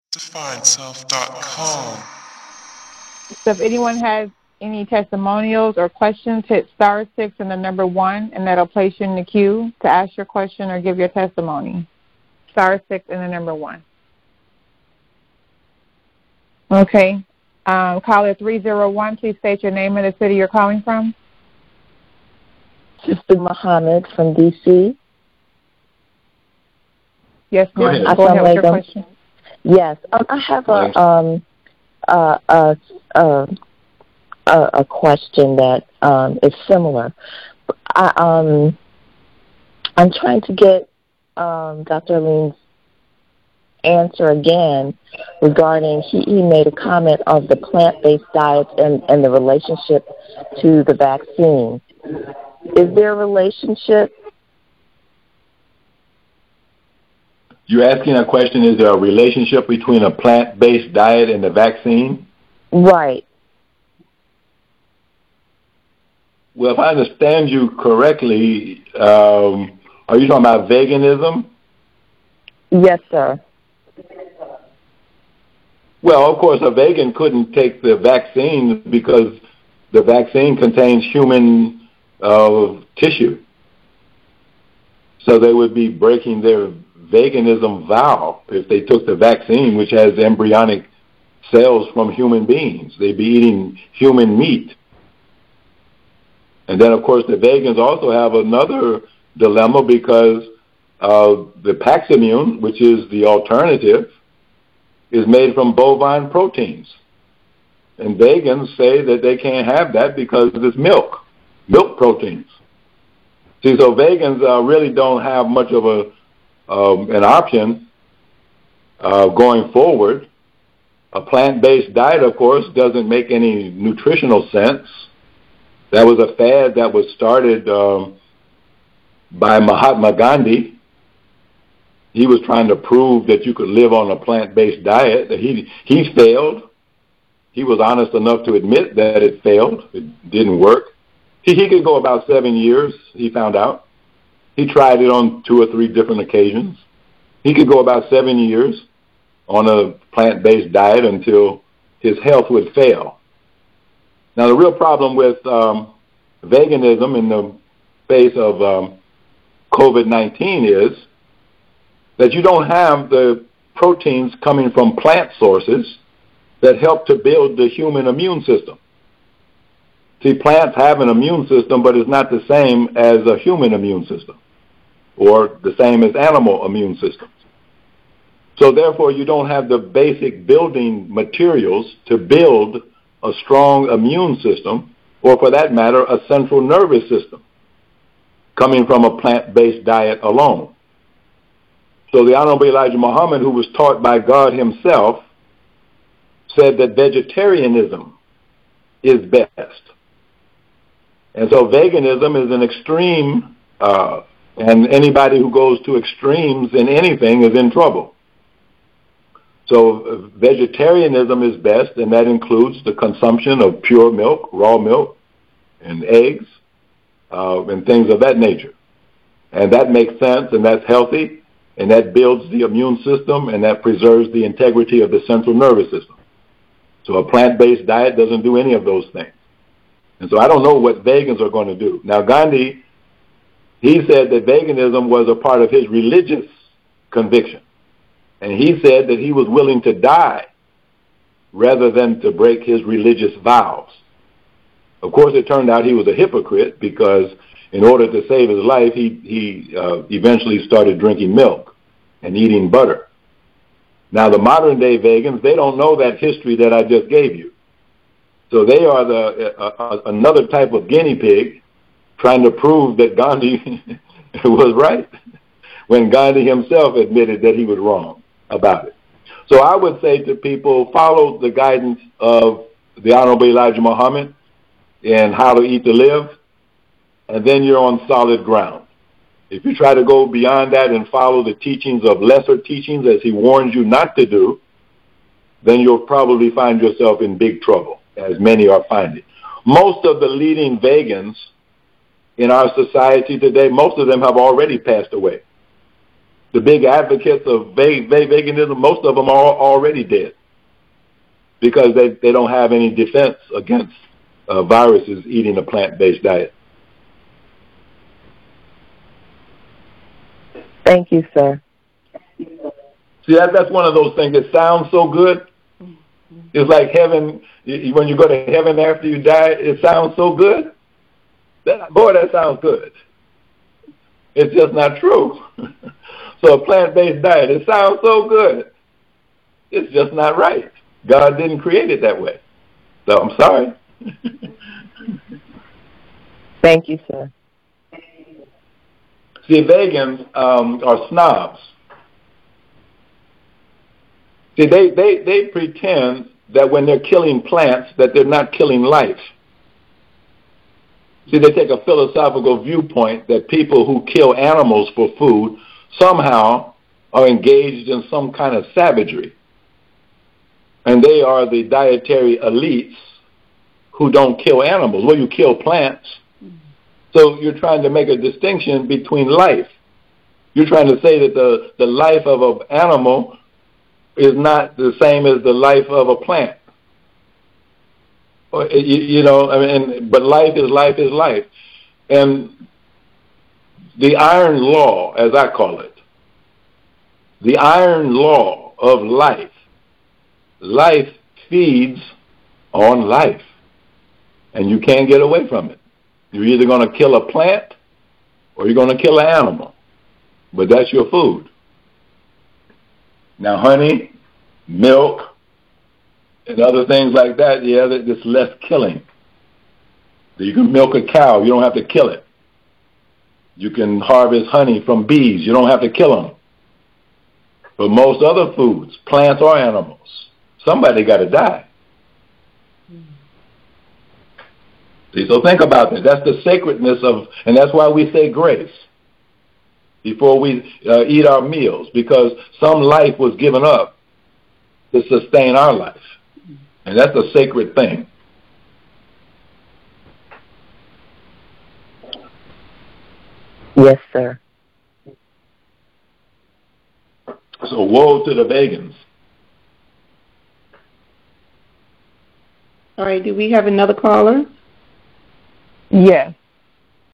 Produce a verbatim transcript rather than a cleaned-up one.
Define self dot com. So if anyone has any testimonials or questions, hit star six and the number one, and that'll place you in the queue to ask your question or give your testimony. Star six and the number one. Okay. Um, caller three zero one, please state your name and the city you're calling from. Sister Muhammad from D C. Yes, ma'am. Go ahead, Go ahead with your question. Yes, um, I have a um a a a, a question that um is similar. I um I'm trying to get um Doctor Aline's answer again regarding he, he made a comment of the plant-based diet and, and the relationship to the vaccine. Is there a relationship? You're asking a question, is there a relationship between a plant-based diet and the vaccine? Right. Well, if I understand you correctly, um, are you talking about veganism? Yes, sir. Well, of course, a vegan couldn't take the vaccine because the vaccine contains human uh, tissue. So they would be breaking their veganism vow if they took the vaccine, which has embryonic cells from human beings. They'd be eating human meat. And then, of course, the vegans also have another dilemma because uh, the Paximune, which is the alternative, is made from bovine proteins. And vegans say that they can't have that because it's milk, milk proteins. See, so vegans uh, really don't have much of a um, an option uh, going forward. A plant-based diet, of course, doesn't make any nutritional sense. That was a fad that was started um, by Mahatma Gandhi. He was trying to prove that you could live on a plant-based diet. He he failed. He was honest enough to admit that it failed. It didn't work. He, he could go about seven years, he found out. He tried it on two or three different occasions. He could go about seven years on a plant-based diet until his health would fail. Now, the real problem with um, veganism in the face of um, COVID nineteen is that you don't have the proteins coming from plant sources that help to build the human immune system. See, plants have an immune system, but it's not the same as a human immune system or the same as animal immune systems. So therefore, you don't have the basic building materials to build a strong immune system, or for that matter, a central nervous system coming from a plant-based diet alone. So the Honorable Elijah Muhammad, who was taught by God himself, said that vegetarianism is best. And so veganism is an extreme, uh, and anybody who goes to extremes in anything is in trouble. So uh, vegetarianism is best, and that includes the consumption of pure milk, raw milk, and eggs, uh, and things of that nature. And that makes sense, and that's healthy, and that builds the immune system, and that preserves the integrity of the central nervous system. So a plant-based diet doesn't do any of those things. And so I don't know what vegans are going to do. Now, Gandhi, he said that veganism was a part of his religious conviction. And he said that he was willing to die rather than to break his religious vows. Of course, it turned out he was a hypocrite because in order to save his life, he, he uh, eventually started drinking milk and eating butter. Now, the modern-day vegans, they don't know that history that I just gave you. So they are the uh, uh, another type of guinea pig trying to prove that Gandhi was right when Gandhi himself admitted that he was wrong about it. So I would say to people, follow the guidance of the Honorable Elijah Muhammad in how to eat to live, and then you're on solid ground. If you try to go beyond that and follow the teachings of lesser teachings, as he warns you not to do, then you'll probably find yourself in big trouble, as many are finding. Most of the leading vegans in our society today, most of them have already passed away. the big advocates of veganism, most of them are already dead because they, they don't have any defense against uh, viruses eating a plant-based diet. Thank you, sir. See, that, that's one of those things that sounds so good. It's like heaven, when you go to heaven after you die, it sounds so good. That, boy, that sounds good. It's just not true. So a plant-based diet, it sounds so good. It's just not right. God didn't create it that way. So I'm sorry. Thank you, sir. See, vegans um, are snobs. See, they, they, they pretend that when they're killing plants, that they're not killing life. See, they take a philosophical viewpoint that people who kill animals for food somehow are engaged in some kind of savagery. And they are the dietary elites who don't kill animals. Well, you kill plants. So you're trying to make a distinction between life. You're trying to say that the, the life of an animal is not the same as the life of a plant. You, you know, I mean, but life is life is life. And the iron law, as I call it, the iron law of life, life feeds on life. And you can't get away from it. You're either going to kill a plant or you're going to kill an animal. But that's your food. Now, honey, milk, and other things like that, yeah, there's less killing. You can milk a cow. You don't have to kill it. You can harvest honey from bees. You don't have to kill them. But most other foods, plants or animals, somebody got to die. See, so think about that. That's the sacredness of, and that's why we say grace before we uh, eat our meals, because some life was given up to sustain our life. And that's a sacred thing. Yes, sir. So woe to the vegans. All right, do we have another caller? Yes.